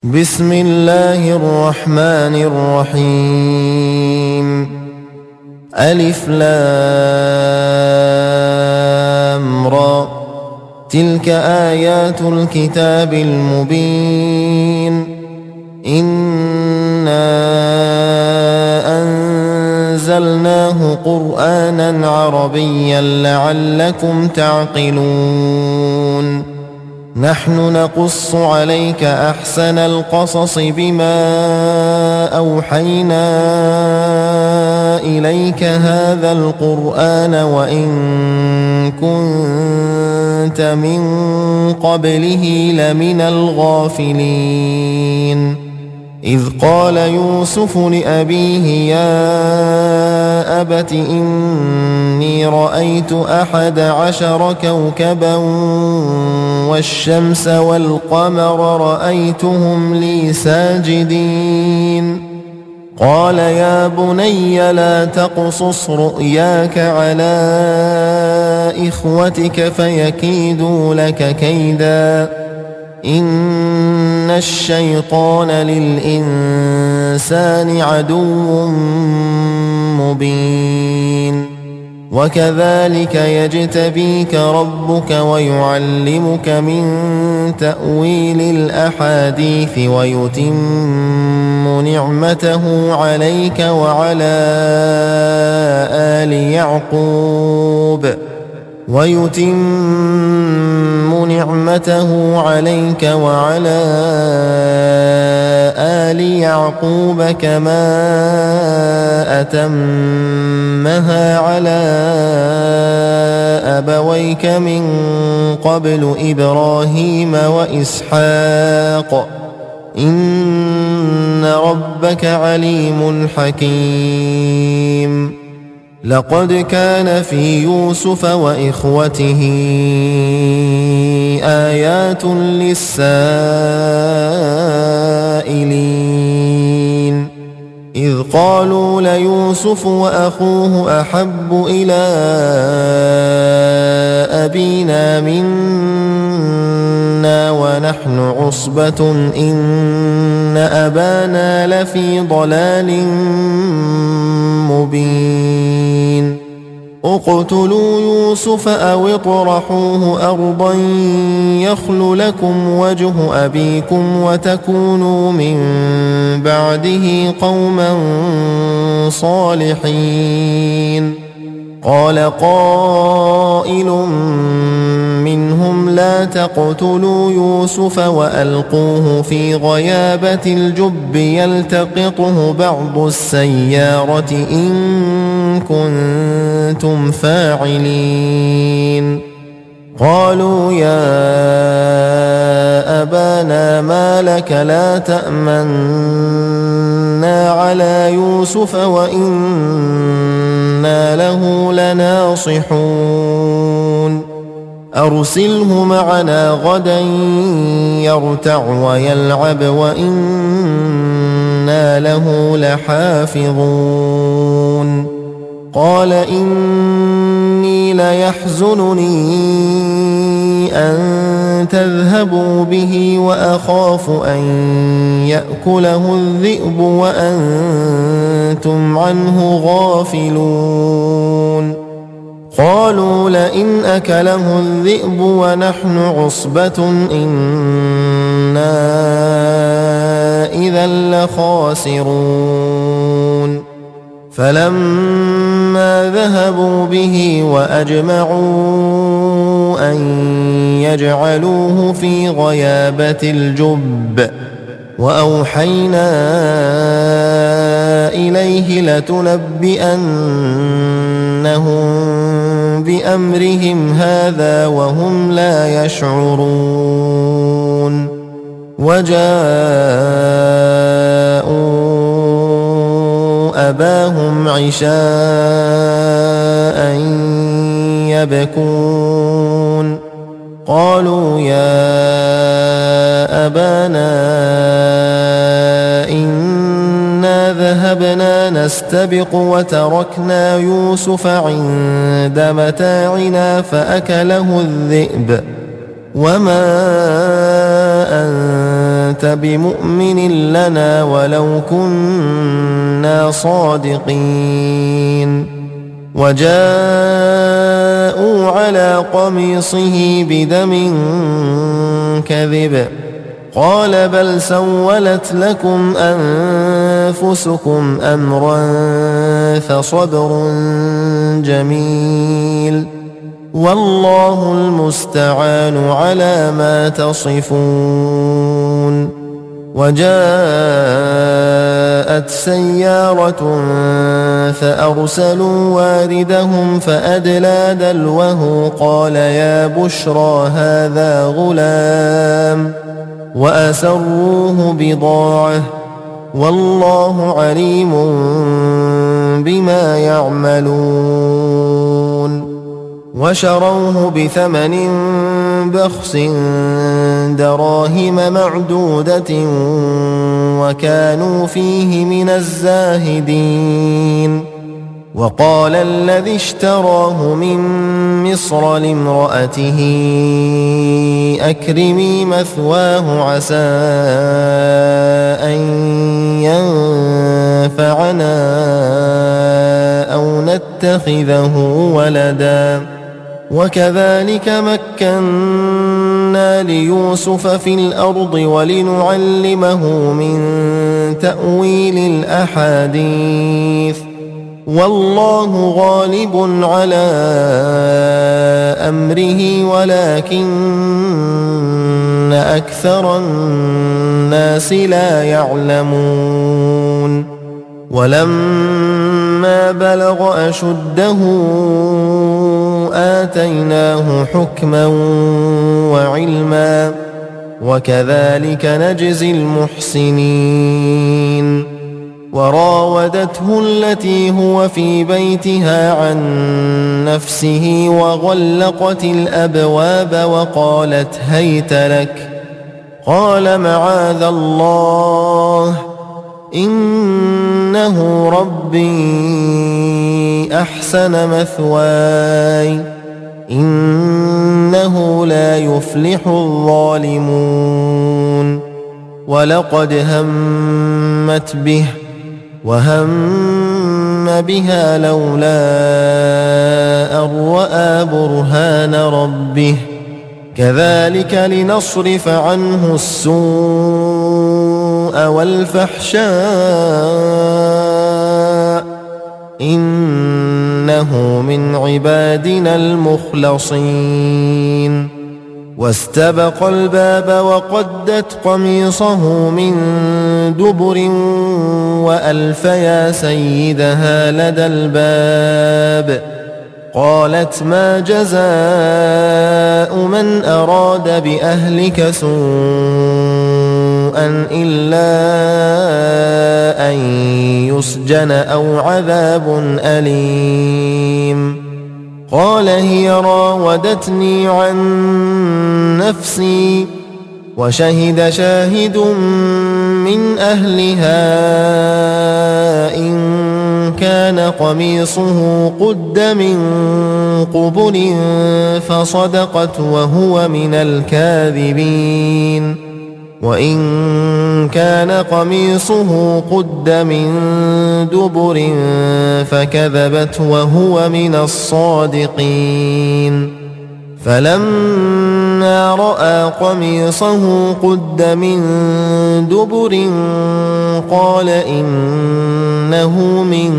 بسم الله الرحمن الرحيم. ألف لام را، تلك آيات الكتاب المبين. إنا أنزلناه قرآنا عربيا لعلكم تعقلون. نحن نقص عليك أحسن القصص بما أوحينا إليك هذا القرآن وإن كنت من قبله لمن الغافلين. إذ قال يوسف لأبيه يا أبت إني رأيت 11 كوكبا والشمس والقمر رأيتهم لي ساجدين. قال يا بني لا تقصص رؤياك على إخوتك فيكيدوا لك كيدا إن الشيطان للإنسان عدو مبين. وكذلك يجتبيك ربك ويعلمك من تأويل الأحاديث ويتم نعمته عليك وعلى آل يعقوب كما أتمها على أبويك من قبل إبراهيم وإسحاق إن ربك عليم حكيم. لقد كان في يوسف وإخوته آيات للسائلين. إذ قالوا ليوسف وأخوه أحب إلى أبينا منا ونحن عصبة إن أبانا لفي ضلال مبين. اقتلوا يوسف أو اطرحوه أرضا يخل لكم وجه أبيكم وتكونوا من بعده قوما صالحين. قال قائل منهم لا تقتلوا يوسف وألقوه في غيابة الجب يلتقطه بعض السيارة إن كنتم فاعلين. قالوا يا أبانا ما لك لا تأمنا على يوسف وإنا له لناصحون. أرسله معنا غدا يرتع ويلعب وإنا له لحافظون. قال إني ليحزنني أن تذهبوا به وأخاف أن يأكله الذئب وأنتم عنه غافلون. قالوا لئن أكله الذئب ونحن عصبة إنا إذا لخاسرون. فلما ذهبوا به وأجمعوا أن يجعلوه في غيابة الجب وأوحينا إليه لتنبئنهم بأمرهم هذا وهم لا يشعرون. وجاءوا أباهم عشاء يبكون. قالوا يا أبانا إنا ذهبنا نستبق وتركنا يوسف عند متاعنا فأكله الذئب وما أنت بمؤمن لنا ولو كنا صادقين وجاءوا على قميصه بدم كذب قال بل سولت لكم أنفسكم أمرا فصبر جميل والله المستعان على ما تصفون وجاءت سيارة فأرسلوا واردهم فأدلى دلوه قال يا بشرى هذا غلام وأسروه بضاعة والله عليم بما يعملون وشروه بثمن بخس دراهم معدودة وكانوا فيه من الزاهدين وقال الذي اشتراه من مصر لامرأته أكرمي مثواه عسى أن ينفعنا أو نتخذه ولدا وكذلك مكنا ليوسف في الأرض ولنعلمه من تأويل الأحاديث والله غالب على أمره ولكن أكثر الناس لا يعلمون ولما بلغ أشده آتيناه حكما وعلما وكذلك نجزي المحسنين وراودته التي هو في بيتها عن نفسه وغلقت الأبواب وقالت هيت لك قال معاذ الله إنه ربي أحسن مثواي إنه لا يفلح الظالمون ولقد همت به وهم بها لولا أن رأى برهان ربه كذلك لنصرف عنه السوء والفحشاء إنه من عبادنا المخلصين واستبق الباب وقدت قميصه من دبر وألف يا سيدها لدى الباب قالت ما جزاء من أراد بأهلك سوءا إلا أن يسجن أو عذاب أليم قال هي راودتني عن نفسي وشهد شاهد من أهلها إن كان قميصه قد من قبل فصدقت وهو من الكاذبين وإن كان قميصه قد من دبر فكذبت وهو من الصادقين فلما رأى قميصه قد من دبر قال إنه من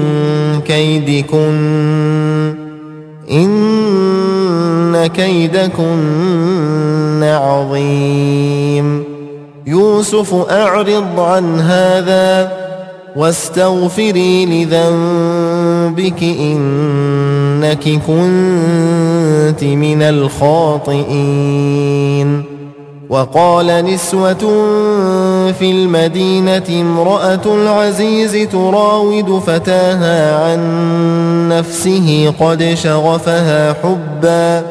كيدكن إن كيدكن عظيم يوسف أعرض عن هذا واستغفري لذنبك إنك كنت من الخاطئين وقال نسوة في المدينة امرأة العزيز تراود فتاها عن نفسه قد شغفها حبا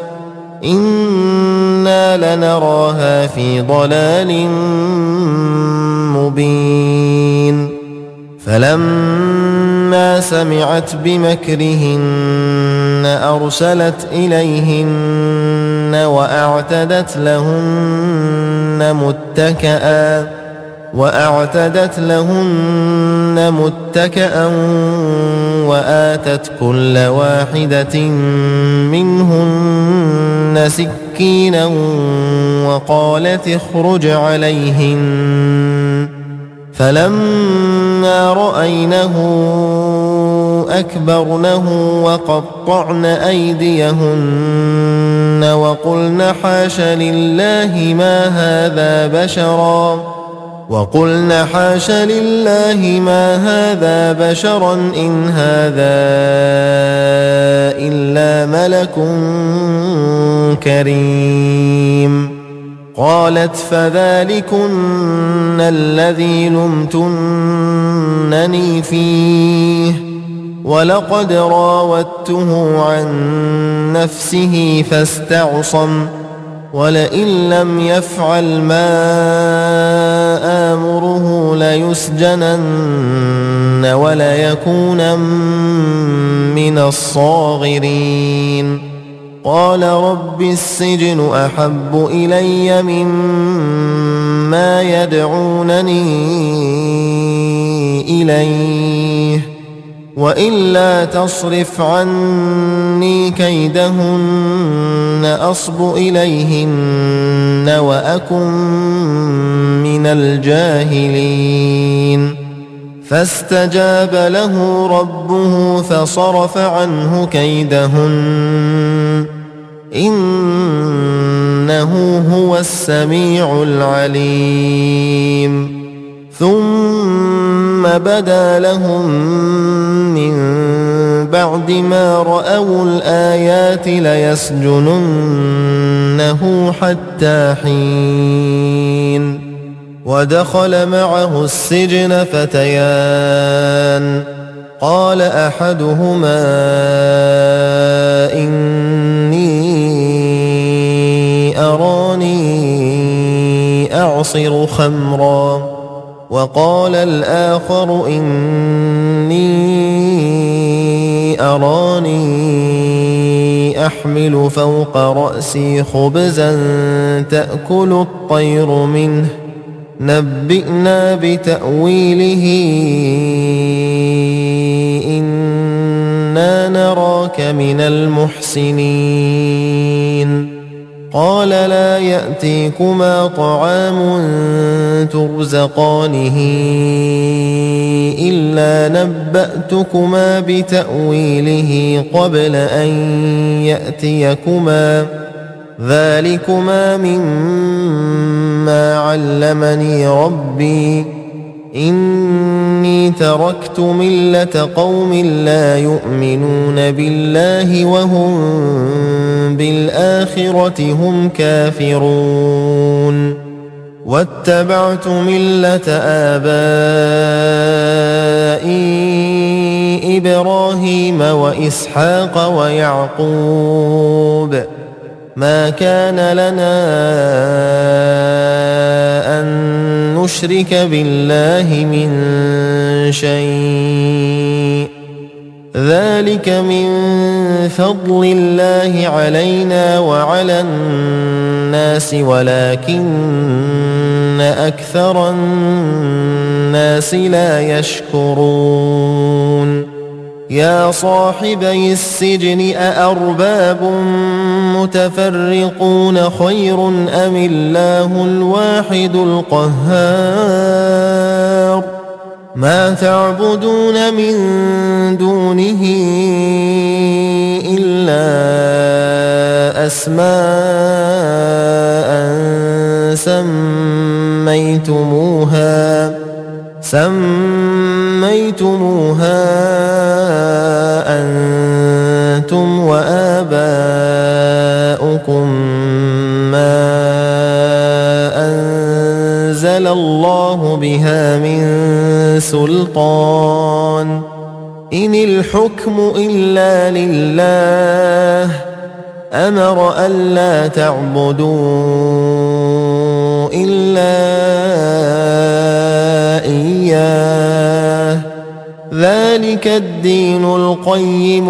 إنا لنراها في ضلال مبين فلما سمعت بمكرهن أرسلت إليهن وأعتدت لهن متكئا وأعتدت لهن متكأ وآتت كل واحدة منهن سكينا وقالت اخرج عليهن فلما رأينه أكبرنه وقطعن أيديهن وقلن حاش لله ما هذا بشرا إن هذا إلا ملك كريم. قالت فذلكن الذي لمتنني فيه ولقد راودته عن نفسه فاستعصم ولئن لم يفعل ما آمره ليسجنن وليكونن من الصاغرين. قال رب السجن أحب إلي مما يدعونني إليه وإلا تصرف عني كيدهن أصب إليهن وأكن من الجاهلين. فاستجاب له ربه فصرف عنه كيدهن إنه هو السميع العليم. ثم بدا لهم من بعد ما رأوا الآيات ليسجننه حتى حين. ودخل معه السجن فتيان قال أحدهما إني أراني أعصر خمرا وقال الآخر إني أراني أحمل فوق رأسي خبزا تأكل الطير منه نبئنا بتأويله إنا نراك من المحسنين. قال لا يأتيكما طعام ترزقانه إلا نبأتكما بتأويله قبل أن يأتيكما ذلكما مما علمني ربي إني تركت ملة قوم لا يؤمنون بالله وهم بالآخرة هم كافرون واتبعت ملة آبائي إبراهيم وإسحاق ويعقوب ما كان لنا أن نشرك بالله من شيء ذلك من فضل الله علينا وعلى الناس ولكن أكثر الناس لا يشكرون. يا صاحبي السجن أأرباب متفرقون خير أم الله الواحد القهار ما تعبدون من دونه إلا أسماء سميتموها أنتم وآباؤكم ما أنزل الله بها من سلطان إن الحكم إلا لله أمر ألا تعبدوا إلا إياه ذلك الدين القيم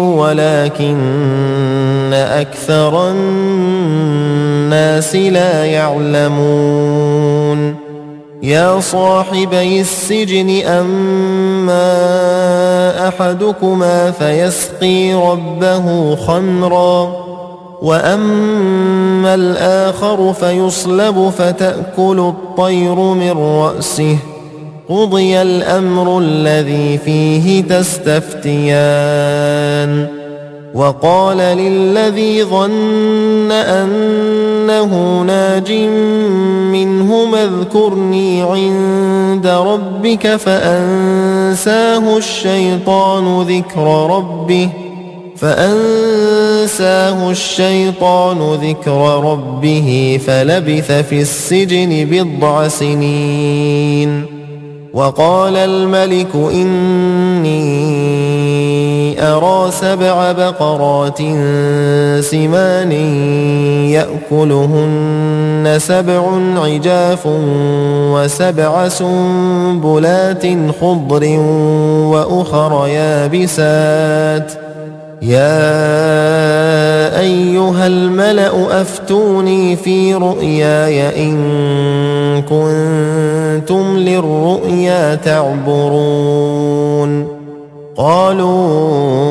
ولكن أكثر الناس لا يعلمون. يا صاحبي السجن أما أحدكما فيسقي ربه خمرا وأما الآخر فيصلب فتأكل الطير من رأسه قضي الأمر الذي فيه تستفتيان وقال للذي ظن أنه ناج منهما اذكرني عند ربك فأنساه الشيطان ذكر ربه فلبث في السجن 10 سنين وقال الملك إني أرى 7 بقرات سمان يأكلهن 7 عجاف و7 سنبلات خضر وأخر يابسات يا أيها الملأ أفتوني في رؤياي إن كنتم للرؤيا تعبرون قالوا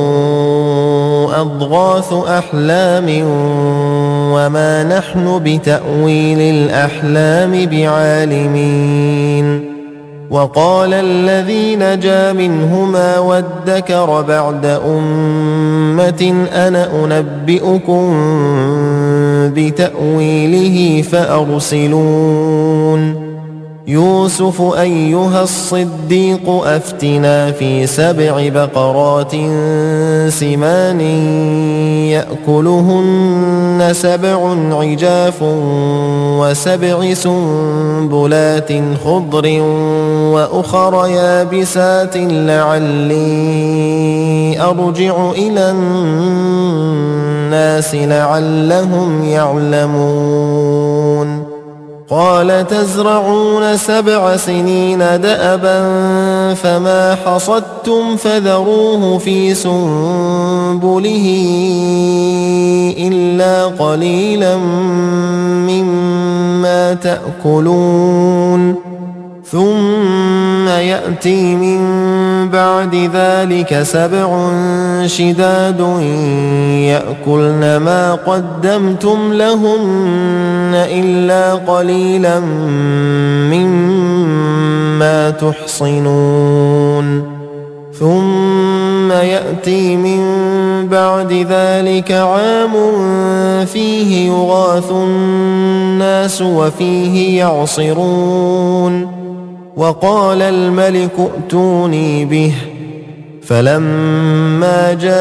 أضغاث أحلام وما نحن بتأويل الأحلام بعالمين وقال الذي نجا منهما وادكر بعد أمة أنا أنبئكم بتأويله فأرسلون يوسف أيها الصديق أفتنا في 7 بقرات سمان يأكلهن 7 عجاف و7 سنبلات خضر وأخر يابسات لعلي أرجع إلى الناس لعلهم يعلمون قال تزرعون 7 سنين دأبا فما حصدتم فذروه في سنبله إلا قليلا مما تأكلون ثم يأتي من بعد ذلك 7 شداد يأكلن ما قدمتم لهن إلا قليلا مما تحصنون ثم يأتي من بعد ذلك عام فيه يغاث الناس وفيه يعصرون وقال الملك ائتوني به فلما جاءه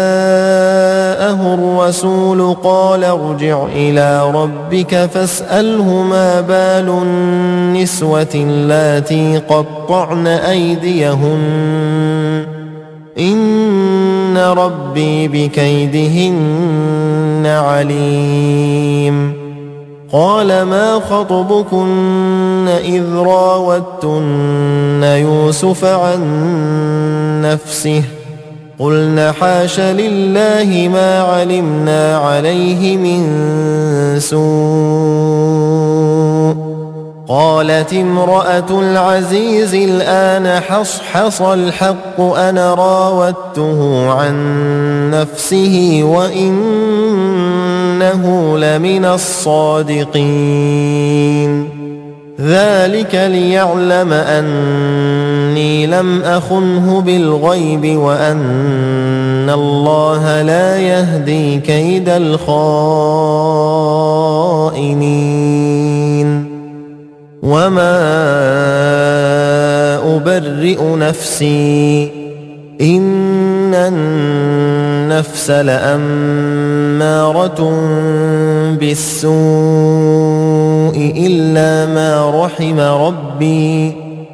الرسول قال ارجع إلى ربك فاسأله ما بال النسوة اللاتي قطعن أيديهن إن ربي بكيدهن عليم قال ما خطبكن إذ راوتن يوسف عن نفسه قلن حاش لله ما علمنا عليه من سوء قالت امرأة العزيز الآن حصحص الحق أنا راودته عن نفسه وإنه لمن الصادقين ذلك ليعلم أني لم أخنه بالغيب وأن الله لا يهدي كيد الخائنين وما أبرئ نفسي إن النفس لأمارة بالسوء إلا ما رحم ربي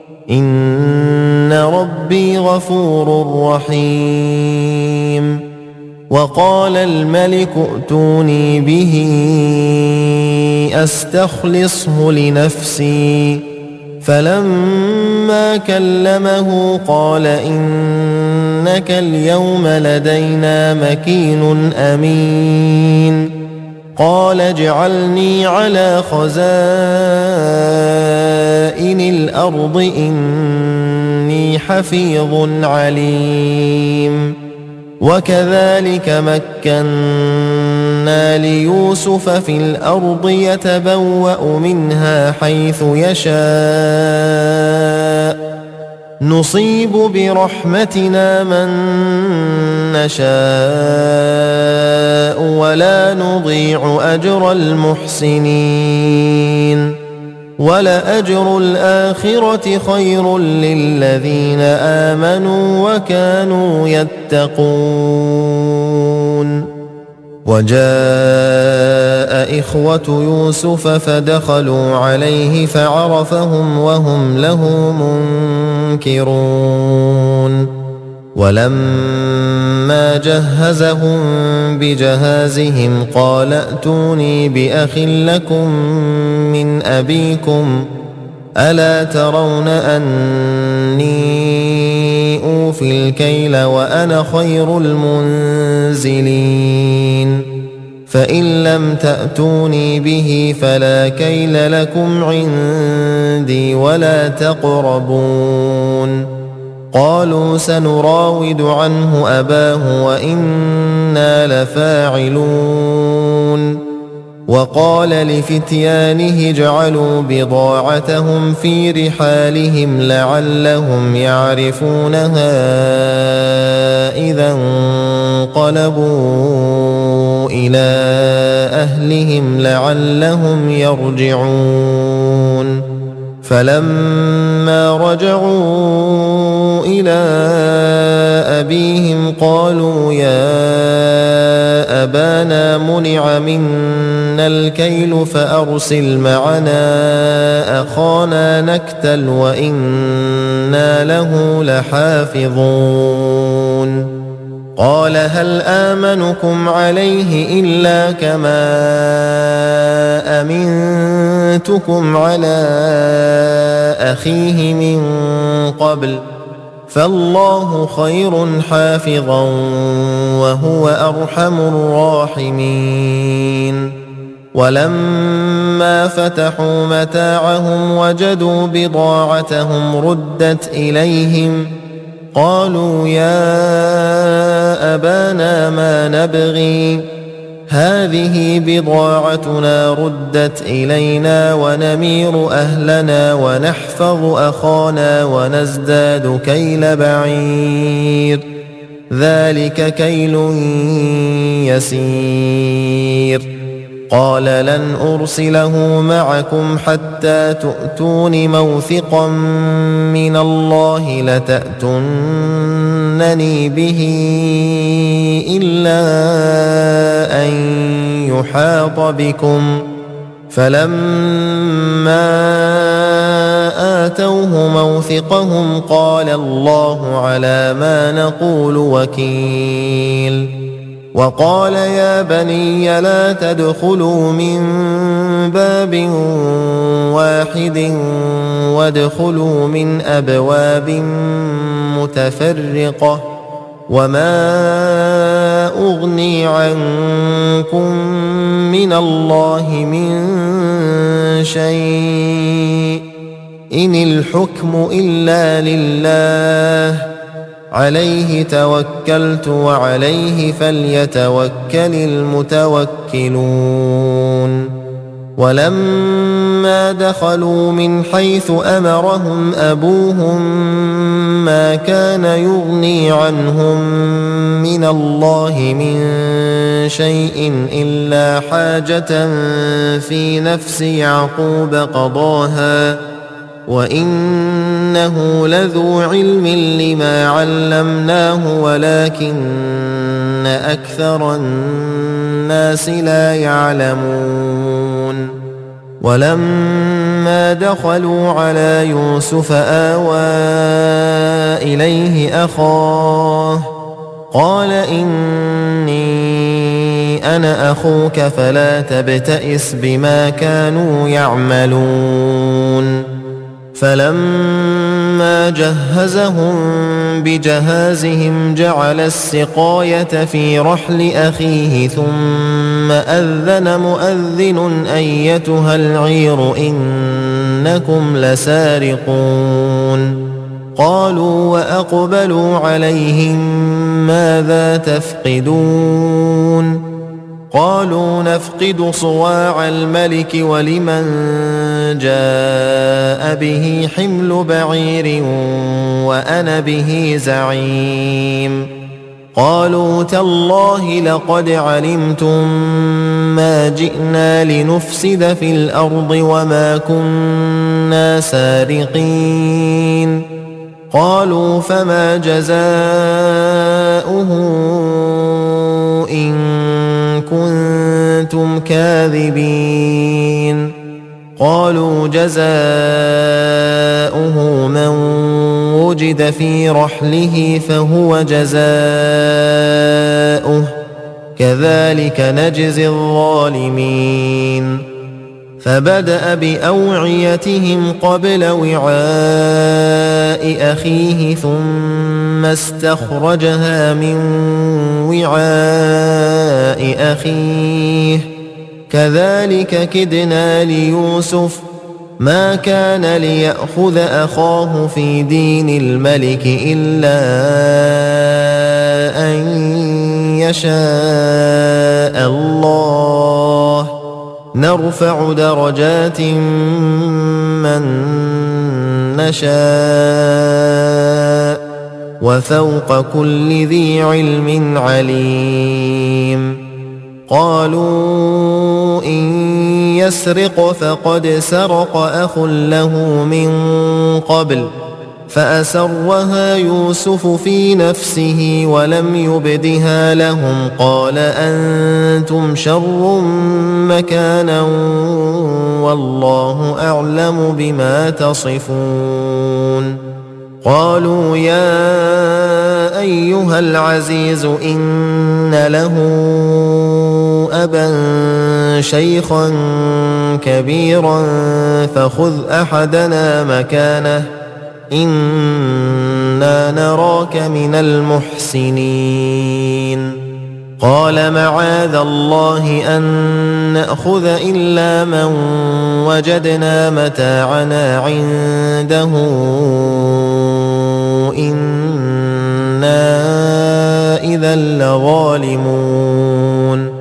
إن ربي غفور رحيم وقال الملك ائتوني به أستخلصه لنفسي فلما كلمه قال إنك اليوم لدينا مكين أمين قال اجعلني على خزائن الأرض إني حفيظ عليم وكذلك مكنا ليوسف في الأرض يتبوأ منها حيث يشاء نصيب برحمتنا من نشاء ولا نضيع أجر المحسنين ولأجر الآخرة خير للذين آمنوا وكانوا يتقون وجاء إخوة يوسف فدخلوا عليه فعرفهم وهم له منكرون ولما جهزهم بجهازهم قال ائتوني بأخ لكم من أبيكم ألا ترون أني أوفي الكيل وأنا خير المنزلين فإن لم تأتوني به فلا كيل لكم عندي ولا تقربون قالوا سنراود عنه أباه وإنا لفاعلون وقال لفتيانه اجعلوا بضاعتهم في رحالهم لعلهم يعرفونها إذا انقلبوا إلى أهلهم لعلهم يرجعون فلما رجعوا إلى أبيهم قالوا يا أبانا منع منا الكيل فأرسل معنا أخانا نكتل وإنا له لحافظون قال هل آمنكم عليه إلا كما أمنتكم على أخيه من قبل فالله خير حافظا وهو أرحم الراحمين ولما فتحوا متاعهم وجدوا بضاعتهم ردت إليهم قالوا يا أبانا ما نبغي هذه بضاعتنا ردت إلينا ونمير أهلنا ونحفظ أخانا ونزداد كيل بعير ذلك كيل يسير قال لن أرسله معكم حتى تؤتون موثقا من الله لتأتونني به إلا أن يحاط بكم فلما آتوه موثقهم قال الله على ما نقول وكيل وقال يا بني لا تدخلوا من باب واحد وادخلوا من أبواب متفرقة وما أغني عنكم من الله من شيء إن الحكم إلا لله عليه توكلت وعليه فليتوكل المتوكلون ولما دخلوا من حيث أمرهم أبوهم ما كان يغني عنهم من الله من شيء إلا حاجة في نفس يعقوب قضاها وإنه لذو علم لما علمناه ولكن أكثر الناس لا يعلمون ولما دخلوا على يوسف آوى إليه أخاه قال إني أنا أخوك فلا تبتئس بما كانوا يعملون فلما فلما جهزهم بجهازهم جعل السقاية في رحل أخيه ثم أذن مؤذن أيتها العير إنكم لسارقون قالوا وأقبلوا عليهم ماذا تفقدون قالوا نفقد صواع الملك ولمن جاء به حمل بعير وأنا به زعيم قالوا تالله لقد علمتم ما جئنا لنفسد في الأرض وما كنا سارقين قالوا فما جزاؤه إن كنتم كاذبين قالوا جزاؤه من وجد في رحله فهو جزاؤه كذلك نجزي الظالمين فبدأ بأوعيتهم قبل وعاء أخيه ثم استخرجها من وعاء أخيه كذلك كدنا ليوسف ما كان ليأخذ أخاه في دين الملك إلا أن يشاء الله نرفع درجات من نشاء وفوق كل ذي علم عليم قالوا إن يسرق فقد سرق أخ له من قبل فأسرها يوسف في نفسه ولم يبدها لهم قال أنتم شر مكانا والله أعلم بما تصفون قالوا يا أيها العزيز إن له أبا شيخا كبيرا فخذ أحدنا مكانه إنا نراك من المحسنين قال معاذ الله أن نأخذ إلا من وجدنا متاعنا عنده إنا إذا لظالمون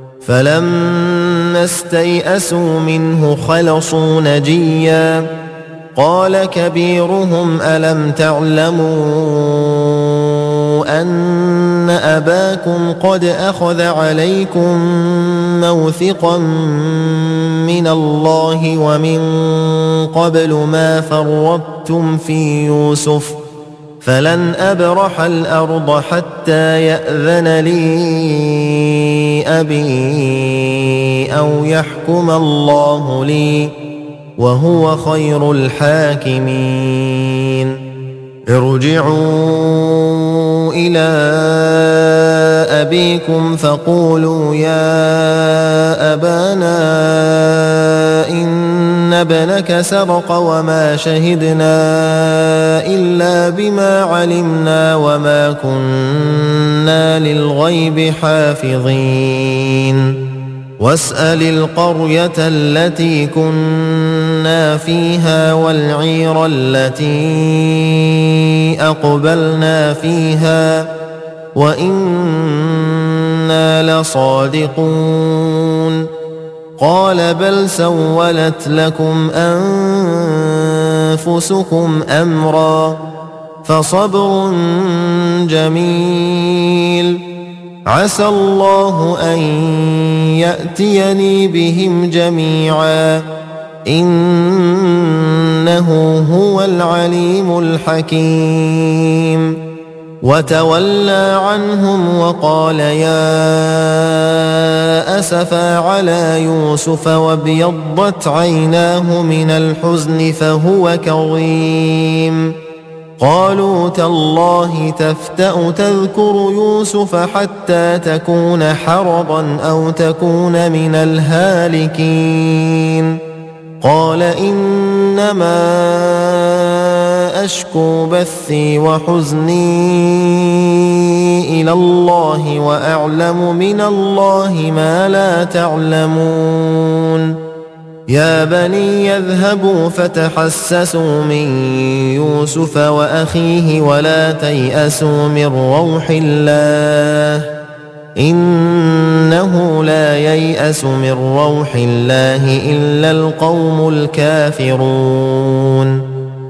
فلما استيئسوا منه خلصوا نجيا قال كبيرهم ألم تعلموا أن أباكم قد أخذ عليكم موثقا من الله ومن قبل ما فرطتم في يوسف فلن أبرح الأرض حتى يأذن لي أبي أو يحكم الله لي وهو خير الحاكمين ارجعوا إلى أبيكم فقولوا يا أبانا إن ابنك سرق وما شهدنا إلا بما علمنا وما كنا للغيب حافظين واسأل القرية التي كنا فيها والعير التي أقبلنا فيها وإنا لصادقون قال بل سولت لكم أنفسكم أمرا فصبر جميل عسى الله أن يأتيني بهم جميعا إنه هو العليم الحكيم وتولى عنهم وقال يا أسفا على يوسف وابيضت عيناه من الحزن فهو كظيم قالوا تالله تفتأ تذكر يوسف حتى تكون حرضا أو تكون من الهالكين قال إنما أشكو بثي وحزني إلى الله وأعلم من الله ما لا تعلمون يا بني يذهبوا فتحسسوا من يوسف وأخيه ولا تيأسوا من روح الله إنه لا ييأس من روح الله إلا القوم الكافرون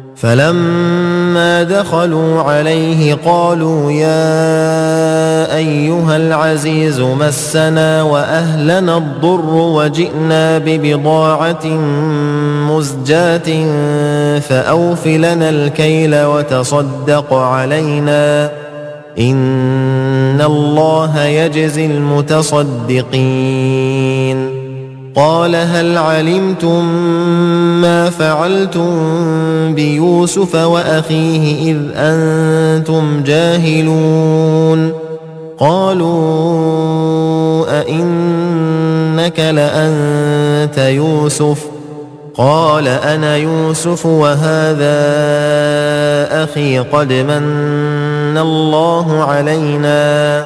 فلما دخلوا عليه قالوا يا أيها العزيز مسنا وأهلنا الضر وجئنا ببضاعة مزجاة فأوف لنا الكيل وتصدق علينا إن الله يجزي المتصدقين قال هل علمتم ما فعلتم بيوسف وأخيه إذ أنتم جاهلون قالوا أئنك لأنت يوسف قال أنا يوسف وهذا أخي قد من الله علينا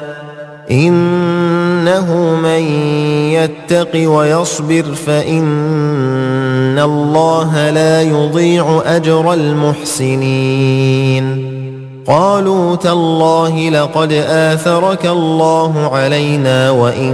إنه من يتق ويصبر فإن الله لا يضيع أجر المحسنين قالوا تالله لقد آثرك الله علينا وإن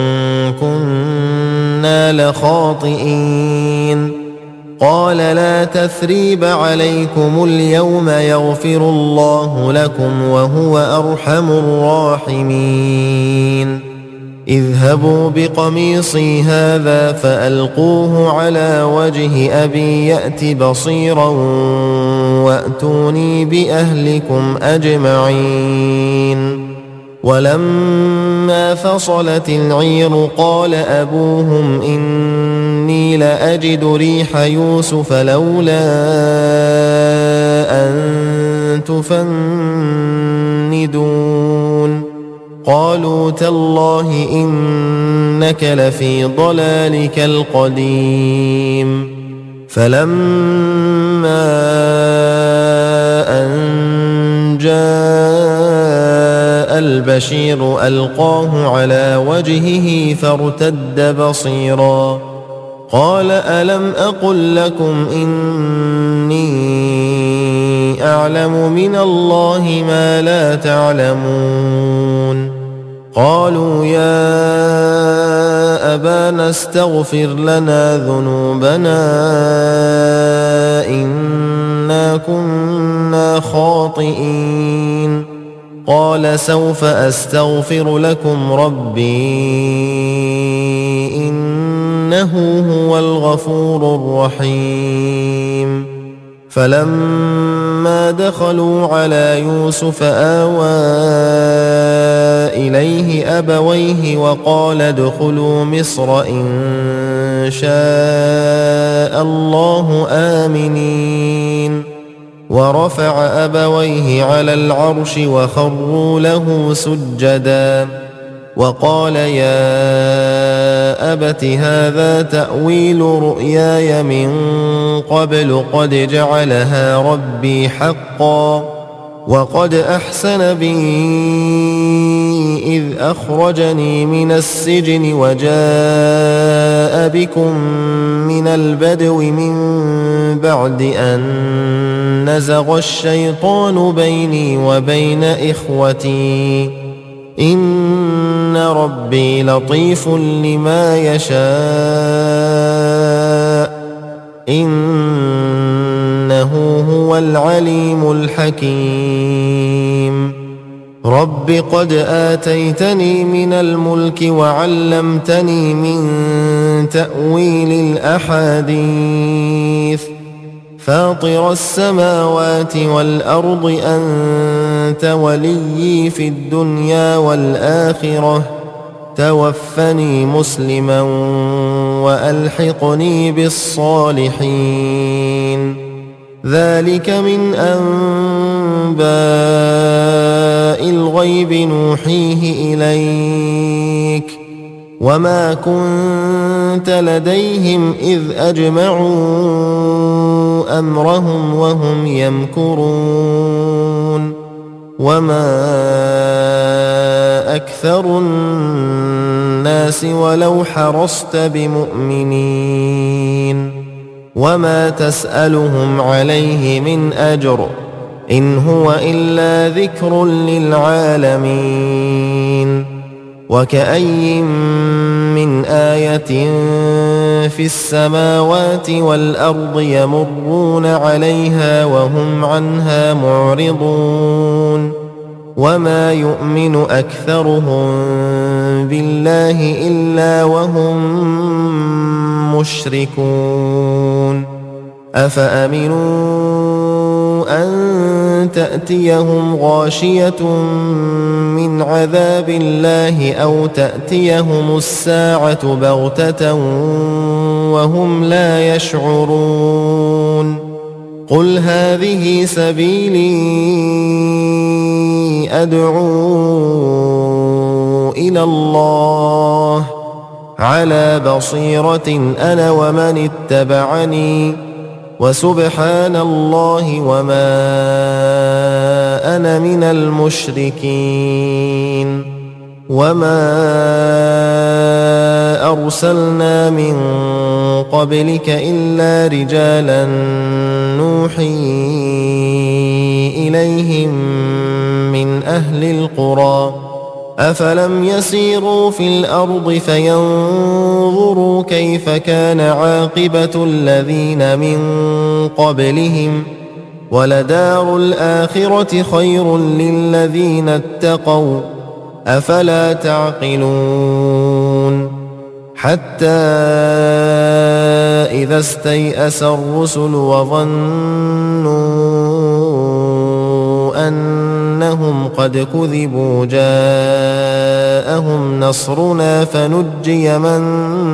كنا لخاطئين قال لا تثريب عليكم اليوم يغفر الله لكم وهو أرحم الراحمين اذهبوا بقميصي هذا فألقوه على وجه أبي يأت بصيرا وأتوني بأهلكم أجمعين ولما فصلت العير قال أبوهم إني لأجد ريح يوسف لولا أن تفندون قالوا تالله إنك لفي ضلالك القديم فلما أن جاء البشير ألقاه على وجهه فارتد بصيرا قال ألم أقل لكم إني أعلم من الله ما لا تعلمون قالوا يا أبانا استغفر لنا ذنوبنا إنا كنا خاطئين قال سوف أستغفر لكم ربي إنه هو الغفور الرحيم فلما دخلوا على يوسف آوى إليه أبويه وقال ادخلوا مصر إن شاء الله آمنين ورفع أبويه على العرش وخروا له سجدا وقال يا أبت هذا تأويل رؤياي من قبل قد جعلها ربي حقا وقد أحسن بي إذ أخرجني من السجن وجاء بكم من البدو من بعد أن نزغ الشيطان بيني وبين إخوتي إن ربي لطيف لما يشاء إنه هو العليم الحكيم رب قد آتيتني من الملك وعلمتني من تأويل الأحاديث فاطر السماوات والأرض أنت وليي في الدنيا والآخرة توفني مسلما وألحقني بالصالحين ذلك من أنباء الغيب نوحيه إليك وما كنت لديهم إذ أجمعوا أمرهم وهم يمكرون وما أكثر الناس ولو حرصت بمؤمنين وما تسألهم عليه من أجر إن هو إلا ذكر للعالمين وكأي من آية في السماوات والأرض يمرون عليها وهم عنها معرضون وما يؤمن أكثرهم بالله إلا وهم مشركون أفأمنوا أن تأتيهم غاشية من عذاب الله أو تأتيهم الساعة بغتة وهم لا يشعرون قل هذه سبيلي أدعو إلى الله على بصيرة أنا ومن اتبعني وسبحان الله وما أنا من المشركين وما أرسلنا من قبلك إلا رجالا نوحي إليهم من أهل القرى أفلم يسيروا في الأرض فينظروا كيف كان عاقبة الذين من قبلهم ولدار الآخرة خير للذين اتقوا أفلا تعقلون حتى إذا استيأس الرسل وظنوا أنهم قد كذبوا جاءهم نصرنا فنجي من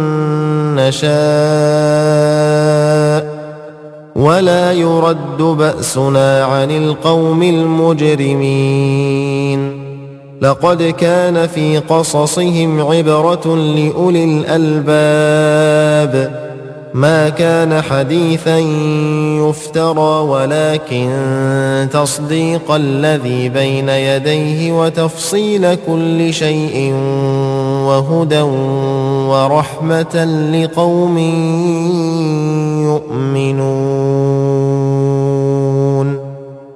نشاء ولا يرد بأسنا عن القوم المجرمين لقد كان في قصصهم عبرة لأولي الألباب ما كان حديثا يفترى ولكن تصديق الذي بين يديه وتفصيل كل شيء وهدى ورحمة لقوم يؤمنون